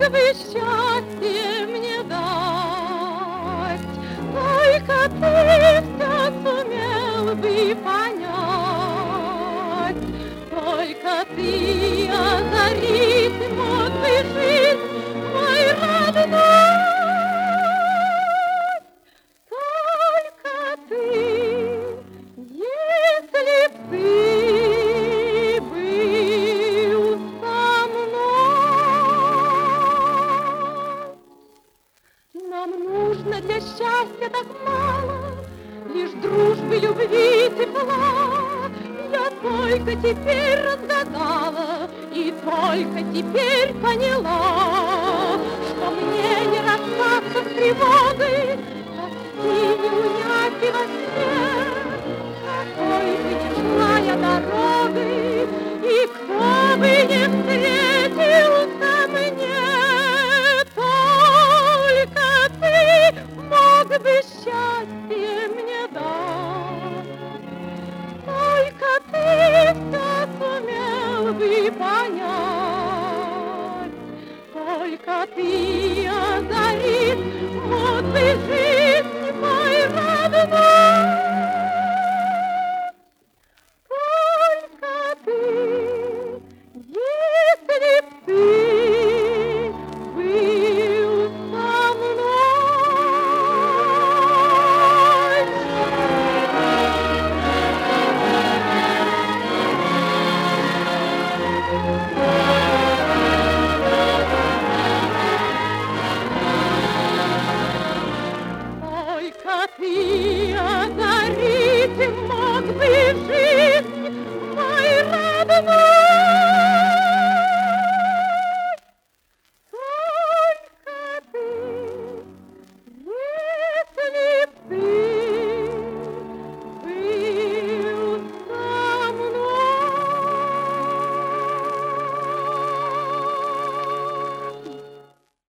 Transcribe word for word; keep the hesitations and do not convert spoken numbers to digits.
бы счастье мне дать, только ты все сумел бы понять, только ты озарить мог бы жизнь мой родной, только ты, если б ты был со мной. Нам нужно для счастья так мало, лишь дружбы, любви, тепла. Я только теперь разгадала и только теперь поняла, что мне не расстаться с тревогой, тоски не унять и во сне. Какой бы ни шла я дорогой, и кто бы ни встретился мне, только ты мог бы счастье мне дать, только ты все сумел бы понять, только ты озарит мог бы жизнь.